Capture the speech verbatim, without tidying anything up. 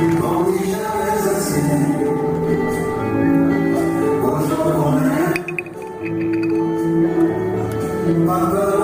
on n'est jamais assez. Aux gens qu'on aime, pas peur.